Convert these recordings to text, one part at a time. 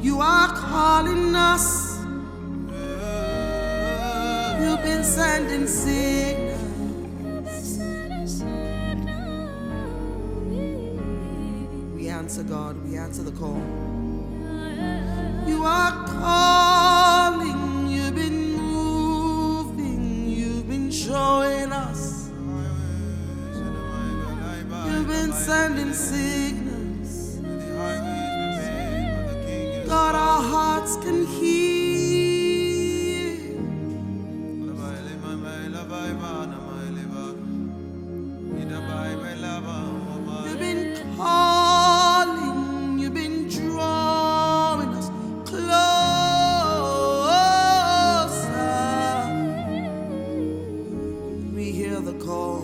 You are calling us. You've been sending signals. We answer, God. We answer the call. You are calling. You've been moving. You've been showing us. You've been sending signals. God, our hearts can hear. You've been calling, you've been drawing us closer. We hear the call.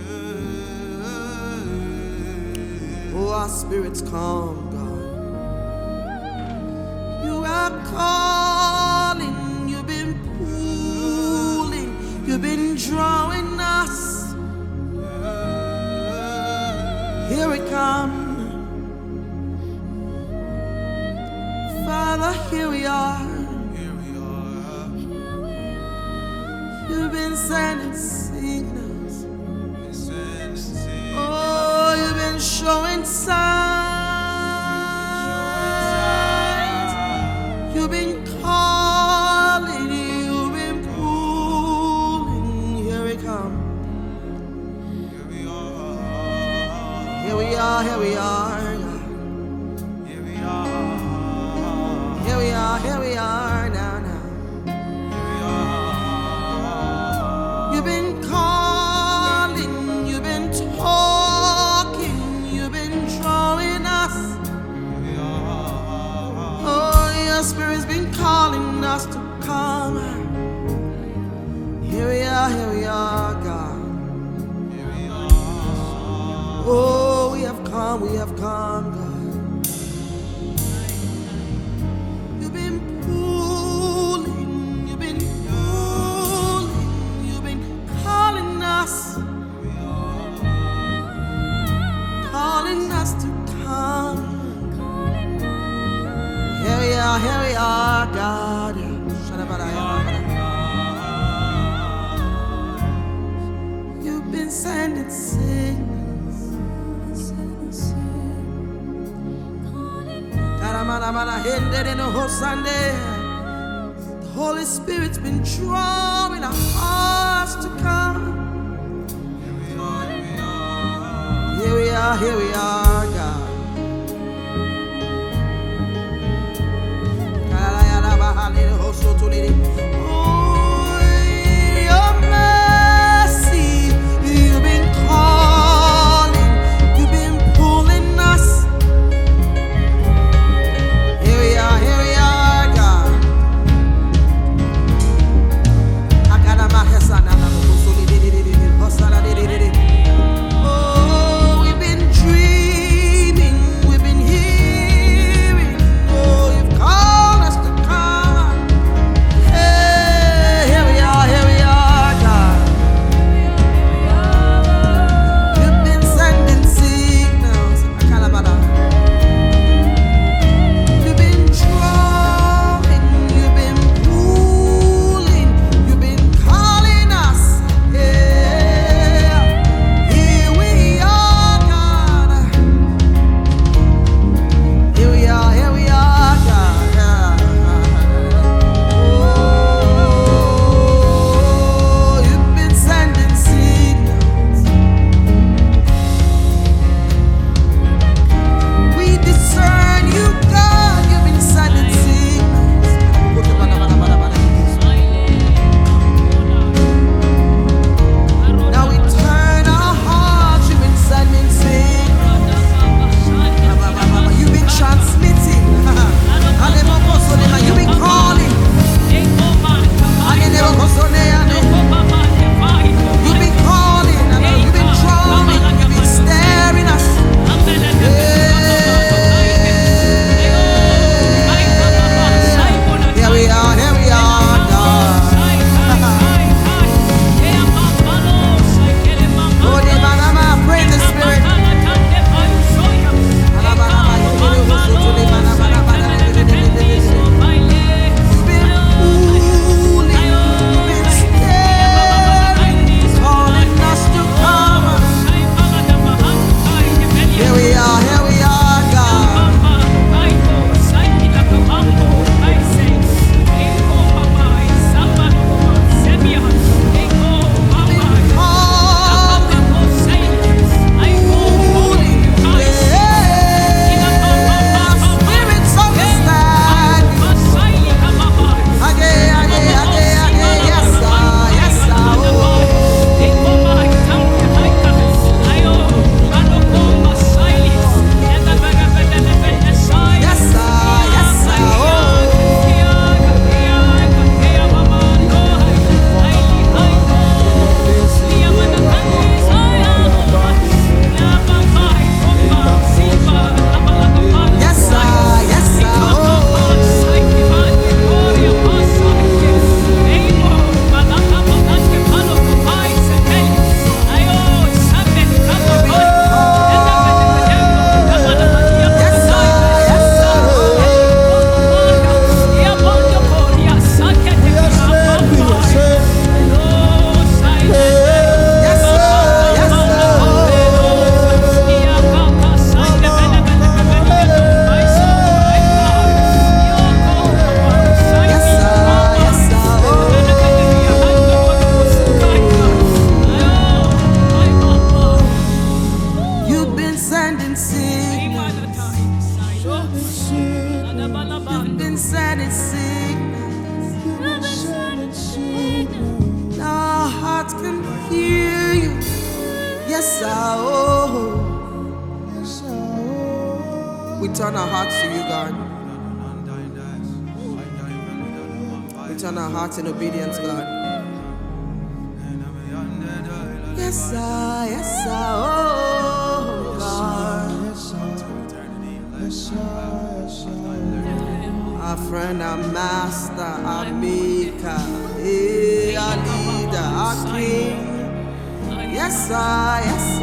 Oh, our spirits calm, God. You are calling, you've been pulling, you've been drawing us. Here we come. Father, here we are. You've been sending signals. Oh, you've been showing signs. You've been calling, you've been pulling. Here we come. Here we are, here we are. Here we are. Here we are, here we are now, now. You've been calling, you've been talking, you've been drawing us. Oh, your spirit's been calling us to come. Here we are, God. Oh, we have come, God. You've been pulling, you've been pulling, you've been calling us to come. Here we are, God. You've been sending signals. The Holy Spirit's been drawing our hearts to come. Here we are, God. Oh, your mercy, you've been calling, you've been pulling us. Here we are, God. Oh, we've been dreaming, we've been hearing. Oh, you've called us to come. Hey. sending sickness. Our hearts can hear you. Yes, oh. We turn our hearts to you, God. We turn our hearts in obedience, God. Yes, oh, God. Our friend, our master, our maker, our leader, our king. Yes, oh.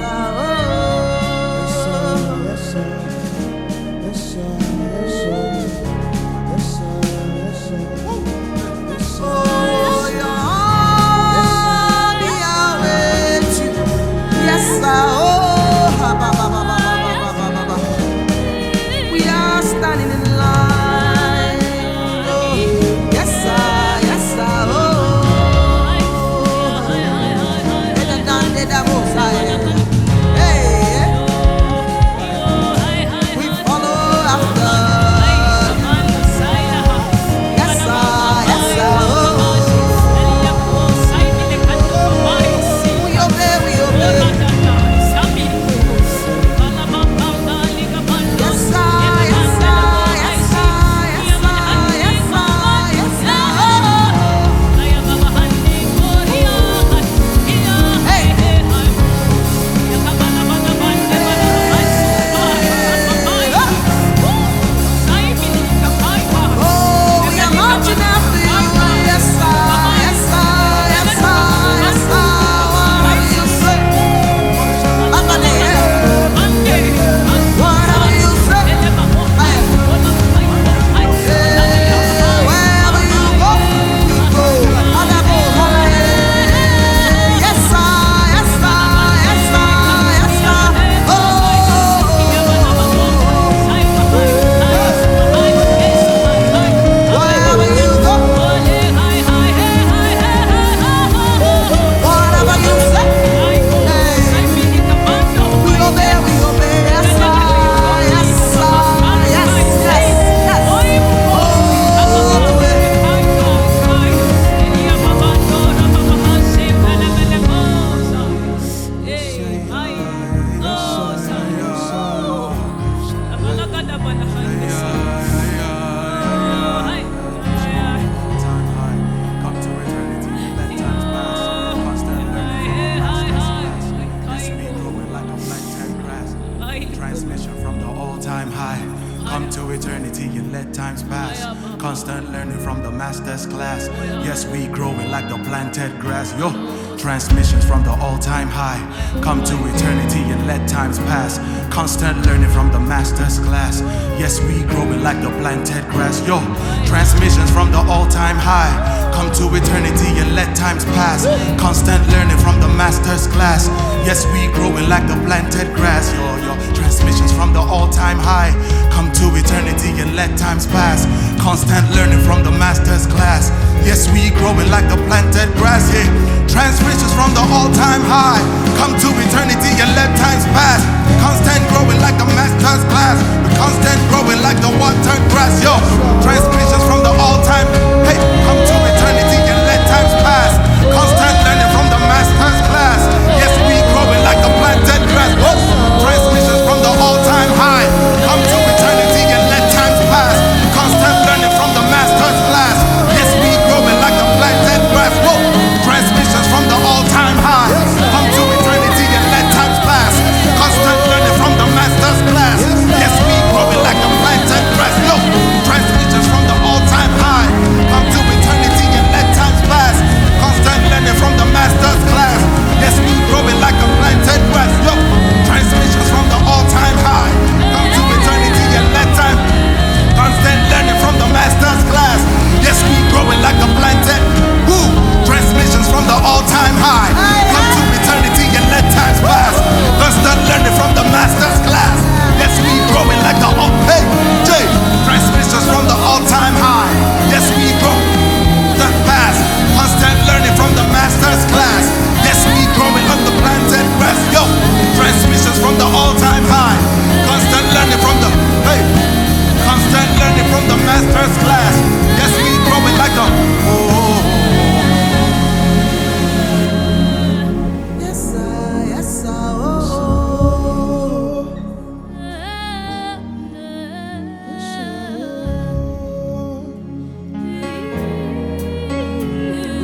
Transmission from the all-time high. Come to eternity and let times pass. Constant learning from the master's class. Yes, we growing like the planted grass. Yo, transmissions from the all-time high. Come to eternity and let times pass. Constant learning from the master's class. Yes, we growing like the planted grass. Yo, transmissions from the all-time high. Come to eternity and let times pass. Constant learning from the master's class. Yes, we growing like the planted grass. Yo, transmissions from the all-time high. Come to eternity and let times pass. Constant learning from the master's class. Yes, we growing like the planted grass. Yeah, transmissions from the all-time high. Come to eternity and let times pass. Constant growing like the master's class. Constant growing like the watered grass. Yo, transmissions from the all-time. Hey, come to eternity and let times pass. Constant learning from the master's class. Yes, we growing like the planted grass. Whoa. Transmissions from the all-time high. Come to eternity and let times pass. Constant learning from the master's class. Yes, we growing like the planted grass. Whoa. Transmissions from the all-time high. Come to eternity and let times pass. Constant learning from the master's class. Yes, we growing like the planted grass. Yo, transmissions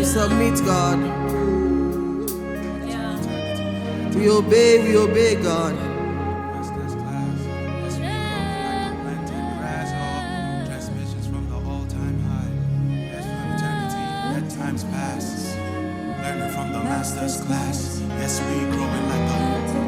submit, God. We obey, God. Transmissions from the all-time high. Yes, from eternity, let times pass. Learning from the master's class. Yes, we growing like the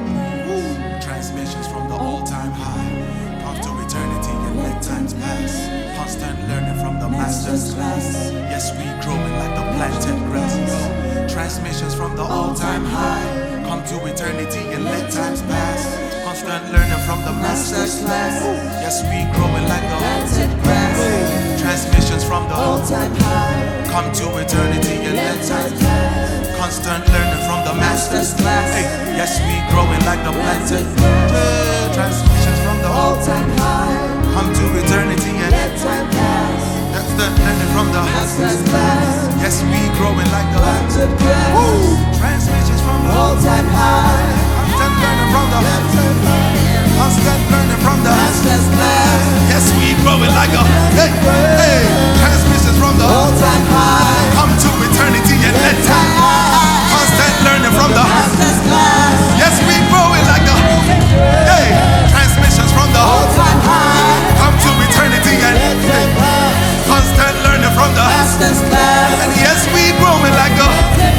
transmissions from the all-time high. Comes to eternity and let times pass. Constant learning from the master's class. Yes, we growing like the planted grass. Transmissions from the all-time high. Come to eternity and let times pass. Constant learning from the master's class. Yes, we growing like the planted grass. Transmissions from the all-time high. Come to eternity and let times pass. Constant learning from the master's class. Yes, we growing like the planted grass. Transmissions from the all-time high. Come to eternity and let time pass. Constant learning from the master's class. Yes, we growing like the planted grass. Transmissions from the all-time high. Constant learning from the master's class. Constant learning from the master's class. Yes, we growing like a transmissions from the all-time high. Come to eternity and let time. Constant learning from the master's class. Yes, we growing like a transmissions from the all-time high. Come to eternity and let time. Constant learning from the master's class. And yes, we growing like a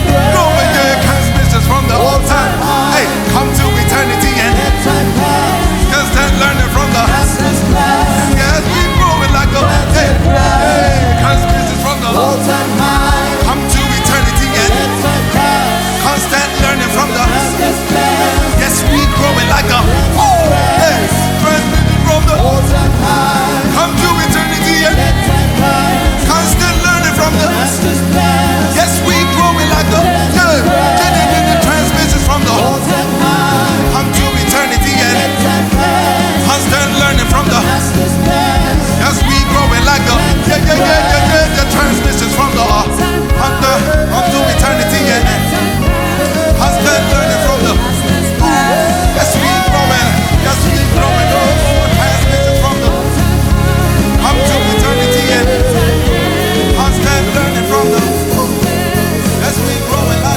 transmissions from the all-time high. Come to eternity and let time. Constant learning from the master's class. And yes, we growing like a transmissions from the all-time high. Come to eternity and let time. Constant learning from the master's class. Yes, we growing like a transmitting from the all-time high. Come to eternity and let time. Constant learning from the master's class. Yes, we growing like a transmissions from the all-time high. Come to eternity and let time. Constant learning from the master's class. Yes, we growing like a transmissions from the come to eternity and constant learning from the yes, we growing. Yes, we growing. Transmissions from the come to eternity and constant learning from the yes, we growing like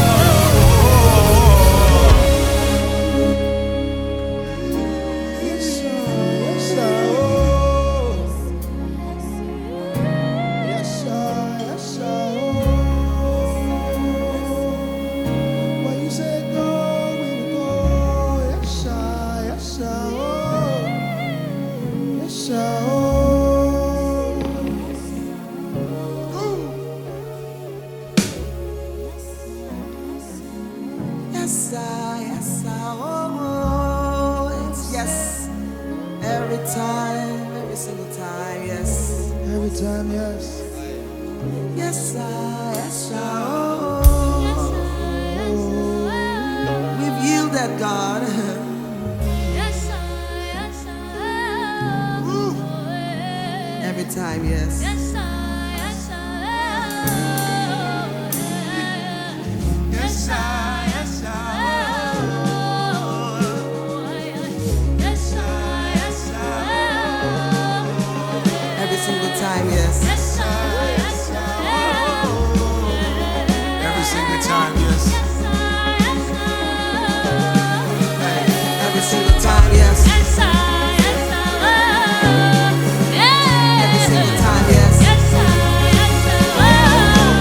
yes. Every time, every single time, yes. Every time, yes. Yes, yes, we've yielded, God. Every time, yes. Every single time, yes. Every single time, yes. Every single time, yes. Every single time, yes.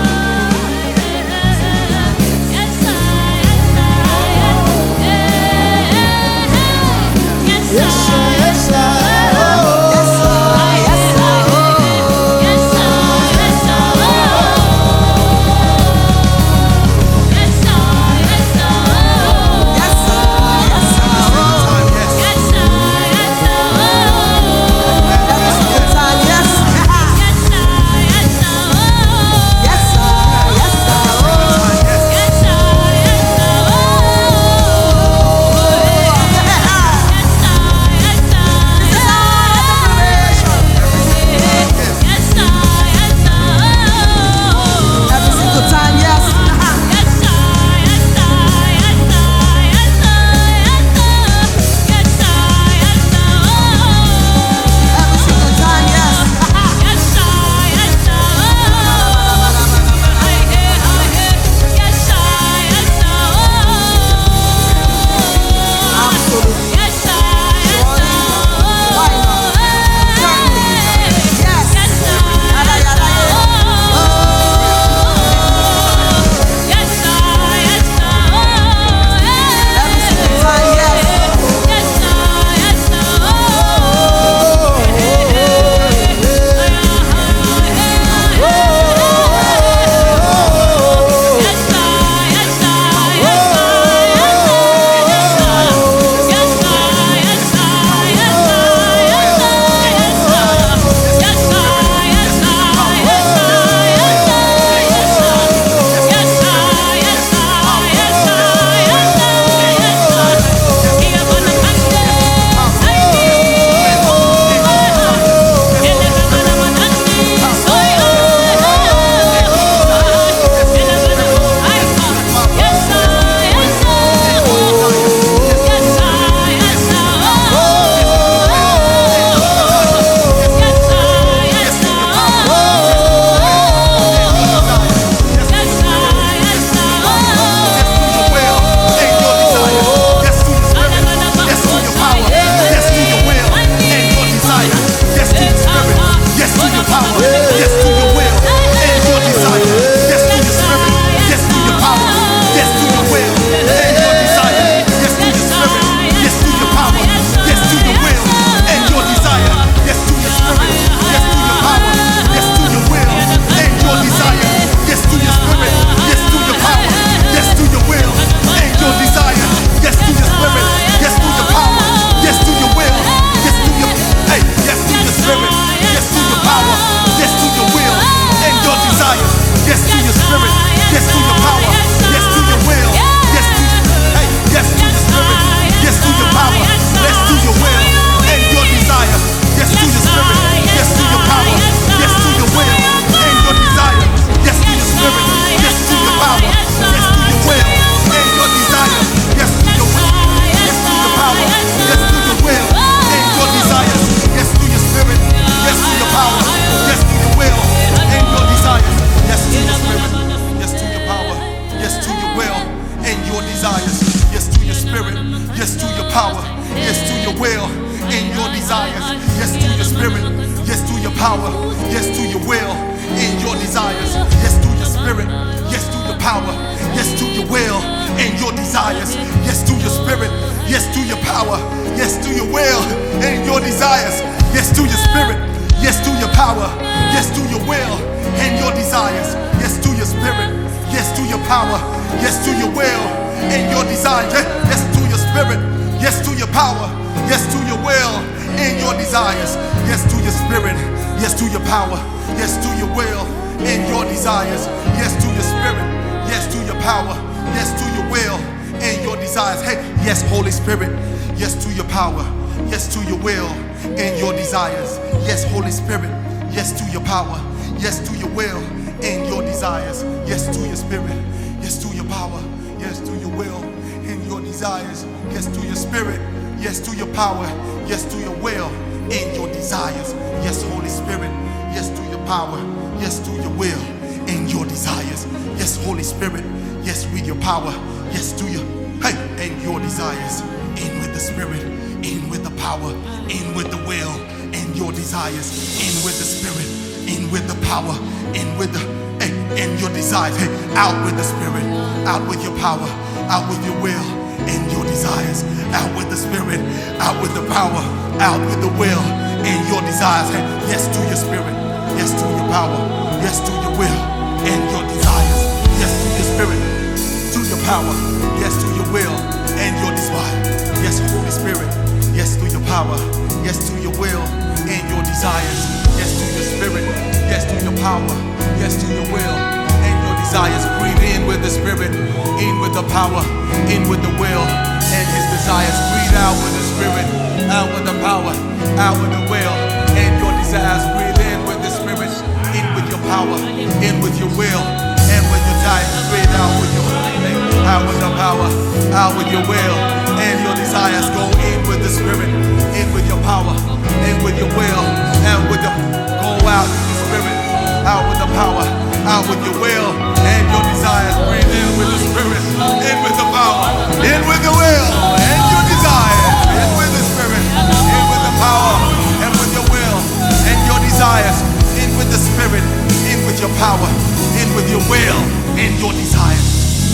yes to your power, yes to your will, yes to your, hey, yes to your spirit, yes to your power, yes to your will and your desire, yes to your spirit, yes to your power, yes to your will and your desire, yes to your spirit, yes to your power, yes to your will and your desire, yes to your will, yes to your power, yes to your will and your desires, yes to your spirit, yes to your power, yes to your will and your desires, yes to your spirit, yes to your power, yes to your will and your desires, yes to your spirit, yes to your power, yes to your will and your desires, yes to your spirit, yes to your power, yes to your will and your desires, yes to your spirit, yes to your power, yes to your will and your desires, yes to your spirit, yes to your power, yes to your will and your desires, yes to your spirit, yes to your power, yes to your will and your desires, yes to your spirit, yes to your power, yes to your will and your desires, yes to your spirit, yes to your power, yes to your will and your desires, yes to your spirit, yes to your power, yes to your will and your desires, yes to your spirit, yes to your power, yes to your will and your desires. Hey, yes, Holy Spirit, yes to your power, yes to your will and your desires. Yes, Holy Spirit, yes to your power, yes to your will and your desires. Yes to your spirit, yes to your power, yes to your will and your desires. Yes to your spirit, yes to your power, yes to your will and your desires. Yes, Holy Spirit, yes to your power, yes to your will and your desires. Yes, Holy Spirit, yes with your power, yes to your, hey, and your desires. In with the spirit, in with the power, in with the will and your desires. In with the spirit, in with the power, in with the, hey, and your desires. Hey, out with the spirit, out with your power, out with your will and your desires. Out with the spirit, out with the power, out with the will and your desires. Hey, yes to your spirit, yes to your power, yes to your will and your desires. Yes to your spirit, to your power, yes to your will and your desire. Yes, Holy Spirit, yes to your power, yes to your will and your desires. Yes to your spirit, yes to your power, yes to your will and your desires. Breathe in with the spirit, in with the power, in with the will and his desires. Breathe out with the spirit, out with the power, out with the will and your desires. Breathe in with the spirit, in with your power, in with your will and with your desires. Breathe out with your out with the power, out with your will and your desires. Go in with the spirit, in with your power, in with your will and with the, go out with the spirit, out with the power, out with your will and your desires. Breathe in with the spirit, in with the power, in with the will and your desires. In with the spirit, in with the power and with your will and your desires. In with the spirit, in with your power, in with your will and your desires.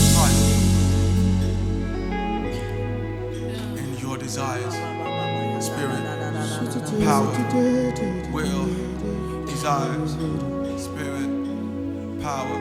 In your desires, spirit, power, will, desires, spirit, power,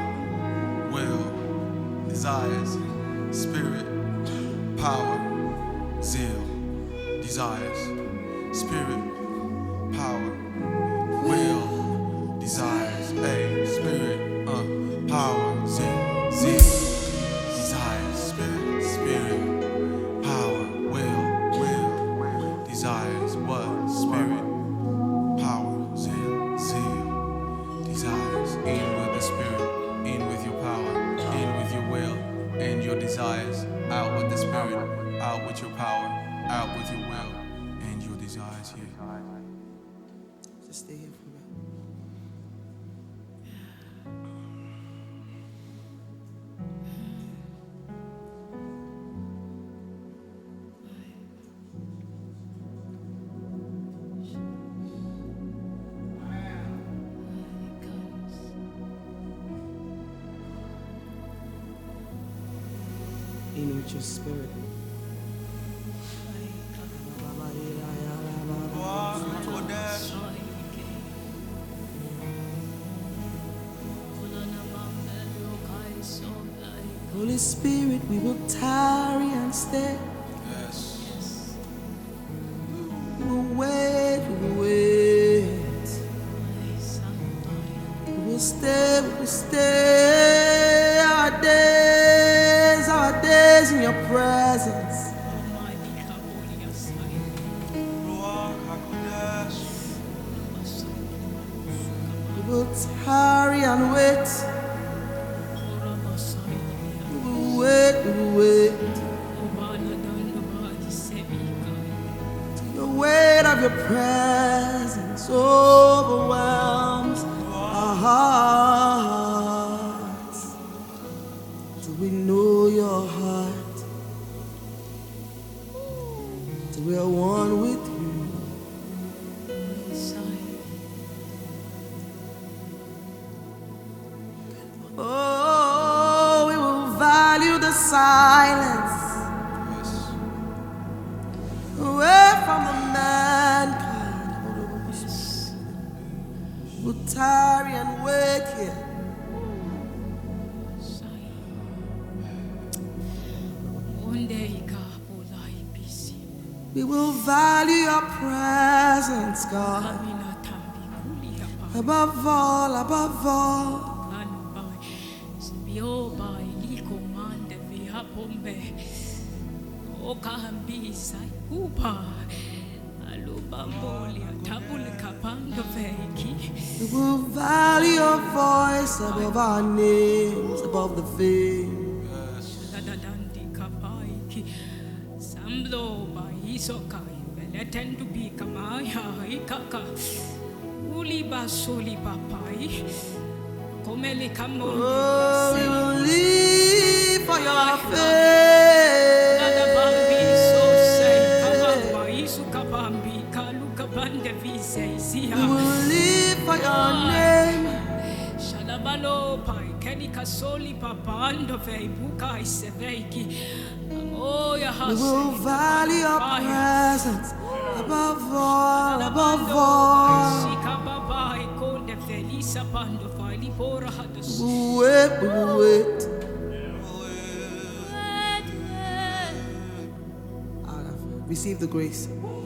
will, desires, spirit, power, zeal, desires, spirit, power, will, desires, hey, spirit, power, zeal, desires, spirit, power, will, desires, what, spirit, power, zeal, desires. In with the spirit, in with your power, in with your will and your desires. Out with the spirit, out with your power, out with your will and your desires. Here. Just stay here for a minute. In with your spirit. Holy Spirit, we will tarry and stay. Yes. We will wait, we will wait. We will stay our your presence. We will tarry and wait. We will wait, we will wait. The weight of your presence overwhelms our hearts. Till we know your heart, till we are one with you. Oh, we will value the silence. Away from the mankind. We'll tarry and wait here. We will value your presence, God. Above all, above all. We will value your voice above our names, above the fame. Oh, we will live for your face. We will live for your name. We will value your presence above all, above all. We will wait, we will wait. Receive the grace.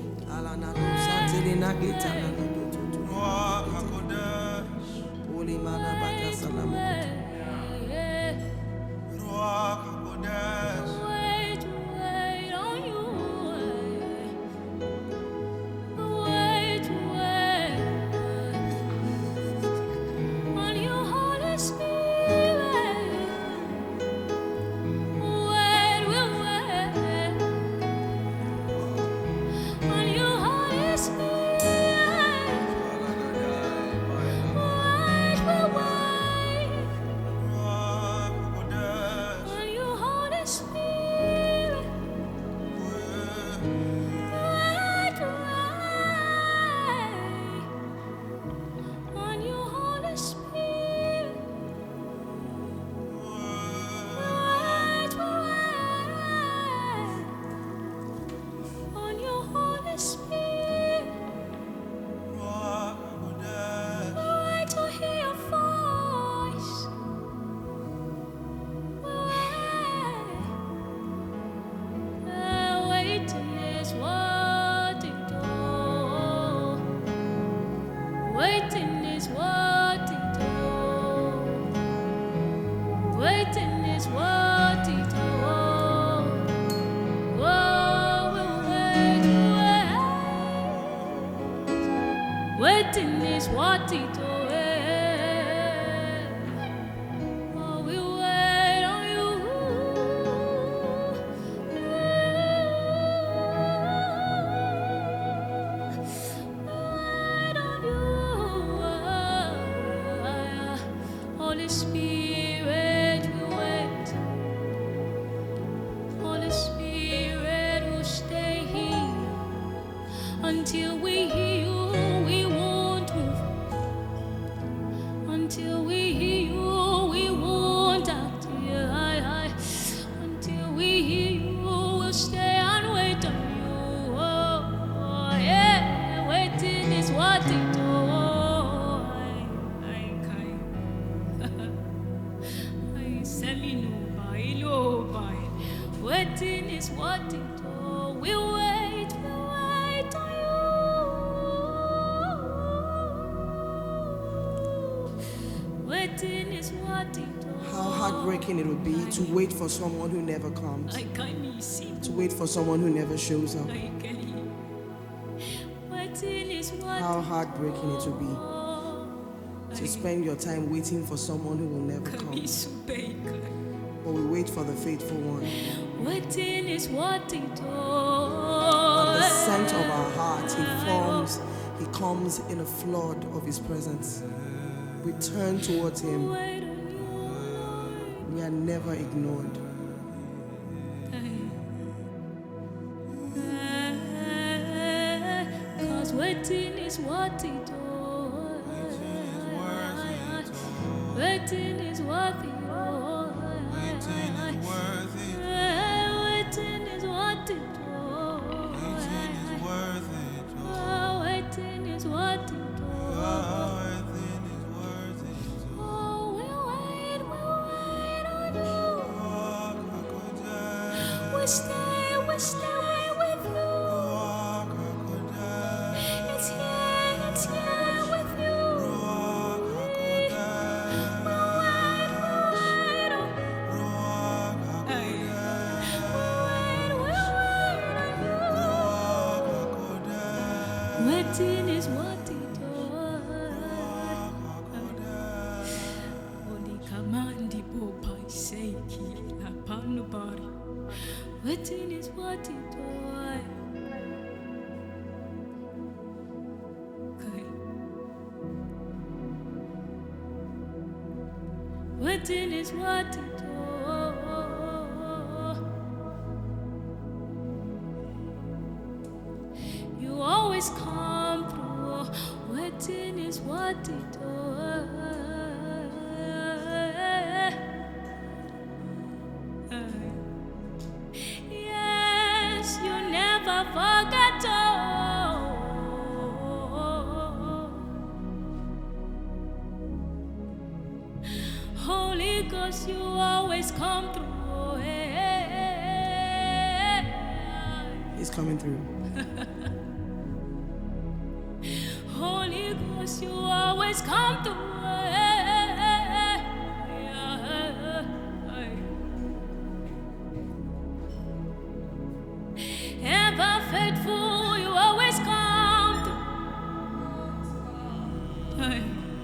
Waiting is what it do. Waiting is what it do. Oh, we'll wait. Waiting is what it do. Oh, we'll wait on you. Holy Spirit will wait. Holy Spirit will stay here until we hear you. We won't move until we hear you. We won't act here. Until we hear you, we'll stay and wait on you. Oh, yeah, waiting is what it do. Waiting is what it do. We wait on you. Waiting is How heartbreaking it would be to wait for someone who never comes, to wait for someone who never shows up. How heartbreaking it would be to spend your time waiting for someone who will never come. But we wait for the faithful one. Waiting is what he does. At the center of our hearts, he comes in a flood of his presence. We turn towards him. We are never ignored. Cause waiting is what he does. Waiting is what he does. Waiting is what he does. Waiting is what he does. Oh, we'll wait on you. We stay with you. It's here with you. Waiting is what he does. Only command Boba Seiki La Panubari. Waiting is what he does. Waiting is what he does. You always come through. Waiting is what he does. Yes, you never forget. Holy Ghost, you always come through. He's coming through. Holy Ghost, you always come through. Ever faithful, you always come through.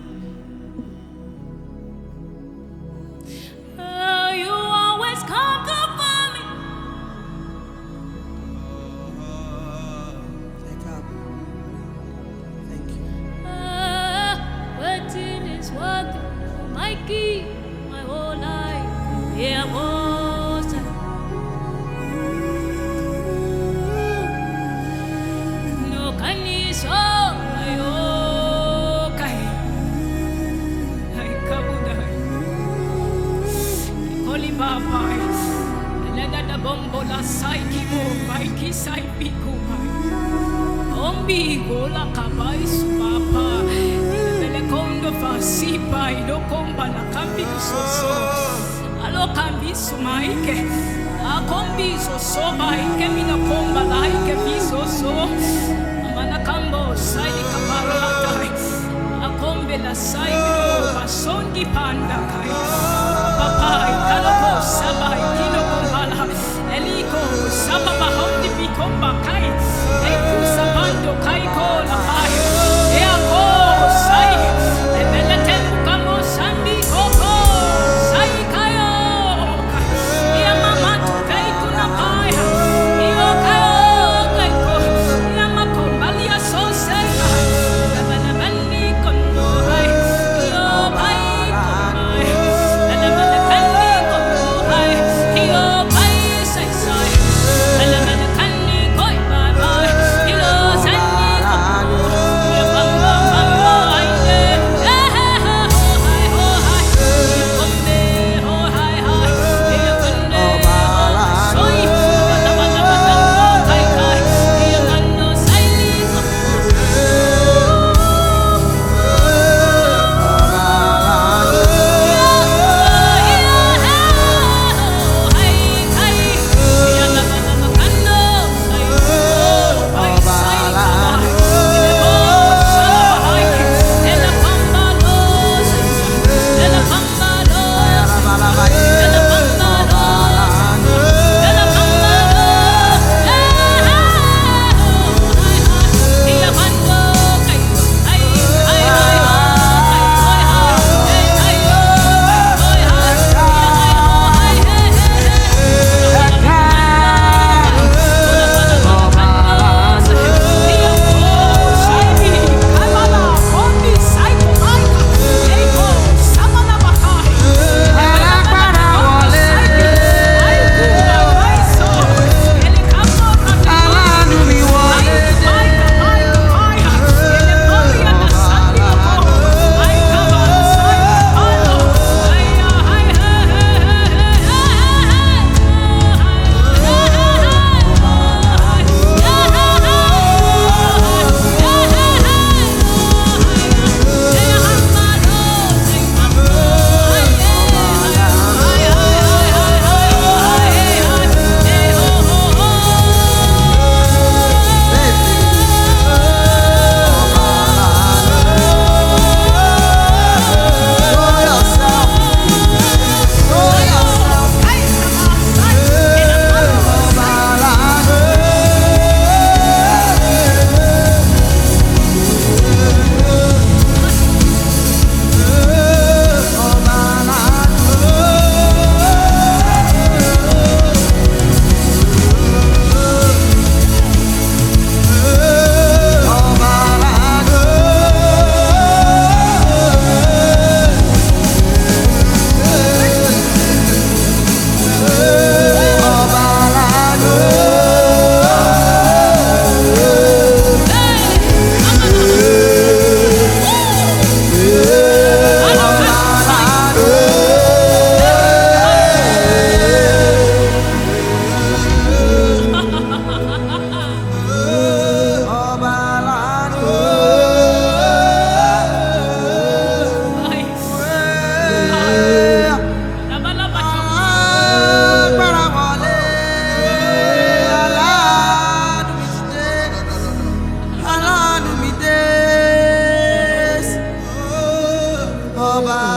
You always come through for me. Take up. Thank you. Waiting is what my key, my whole life. Yeah, was no kaniso ayo kai ay kabuday koli babay lada da bombo la sai kimo bai ki sai piku bai ombi gola kabai supapa ele kondo fa sipai do komba la kambi soso alo kambi sumaike akombi soso bai ke mina komba lai ke bisoso amana kambo sai kabarata akombe la sai no pasongi panda kai papai kaloko sabai kino kombala eliko sababa hondi bikomba kai eku sabando kai kola pai e ako sai e bella tempo kamo sandi koko sai kayo e mama tu kai kuna pai io kayo kai ko e mama kombalia so sai bana bani kondo hai io pai komai bana bana kanni kondo hai io pai sai sai bana bana kanni koi bai bai io sanni kondo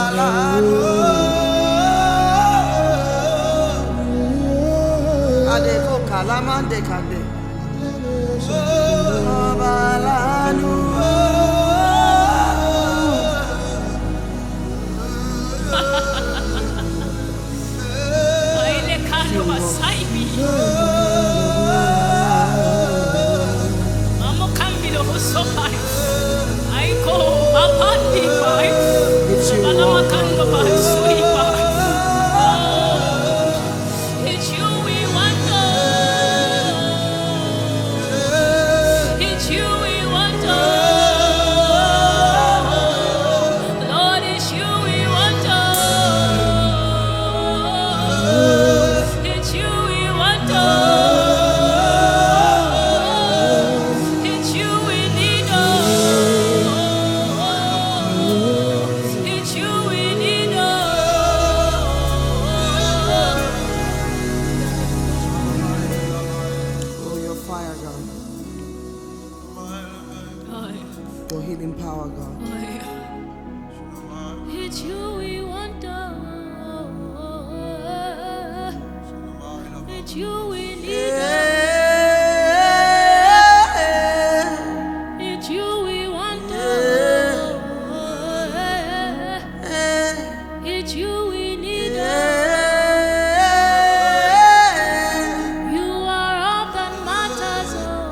Adeko kalamande kande. Abalanu. Aile kalo masaibi. Amo kambilo hosopai. Aiko mapandi pai. Balama kando pai sui pai. It's you we want. It's you we want. Lord, it's you we want. It's you we want. It's you we need. It's you we need. Oh, your fire, God. Your healing power, God. It's you we want. It's you we need. It's you we want. It's you we need. You are all that matters.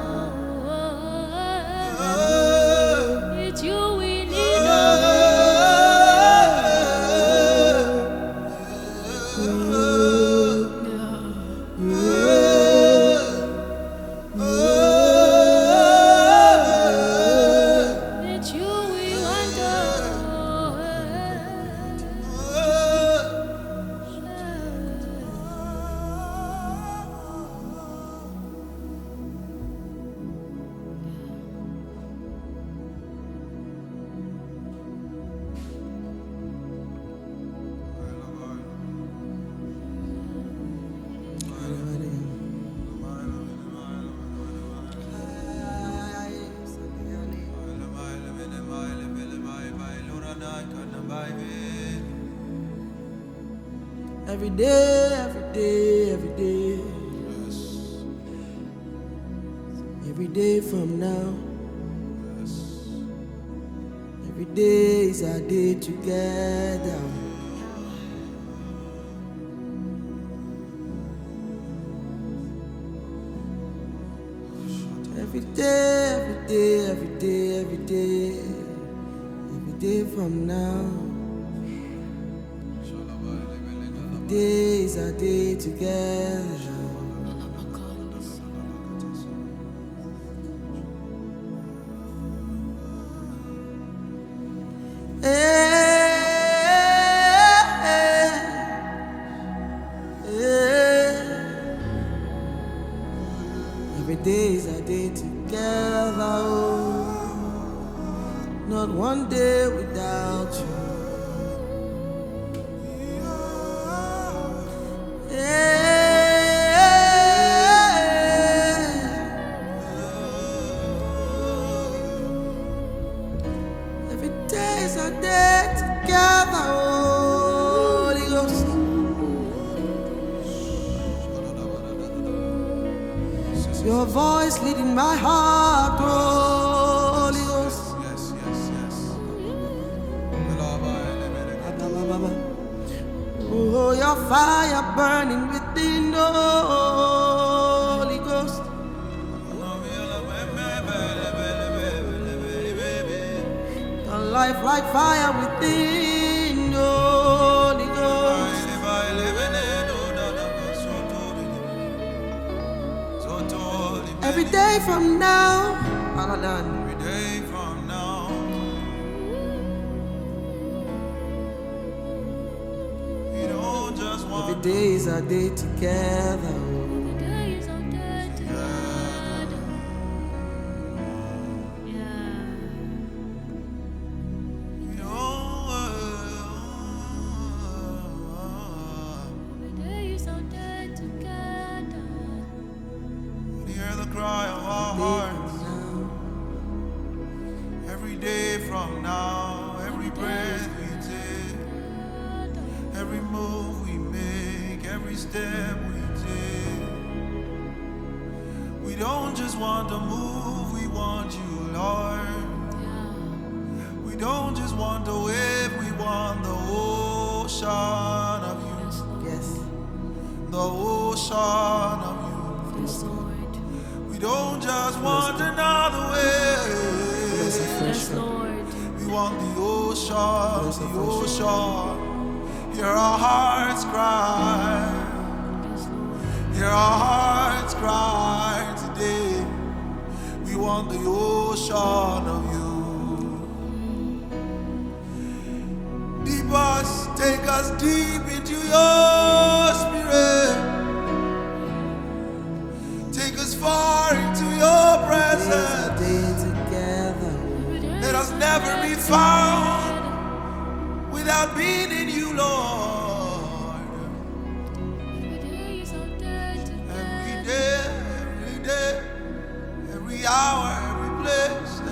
It's you we need. It's you we want. Every day, every day, every day. Every day from now. Every day is our day together. Every day, every day, every day, every day. Every day from now. Every day is our day together. Every day is a day together. Oh, not one day without you. Every day is a day together. Holy Ghost. Your voice leading my heart, Holy Ghost. Yes, yes, yes. Oh, your fire burning within, Holy Ghost. Your life like fire within, Holy Ghost. Every day from now, Aladan. Every day from now, we don't just want Every day is a day together. The day is our day together. Yeah. The day is our day together. hear the cry of our Day hearts. from now. Every day from now, every breath we take. Every move we make, every step we take. We don't just want to move, we want you, Lord. We don't just want to wave, we want the ocean of you. Yes. The ocean of you. Yes, Lord. We don't just want another Yes, way. Yes, Lord. We want the ocean, the ocean. Hear our hearts cry. Yes, Lord. Hear our hearts cry today. We want the ocean of you. Deep us, take us deep into your spirit. Take us far into your presence. Day together. Let us never be found without being in you, Lord. Every day, every hour, every place.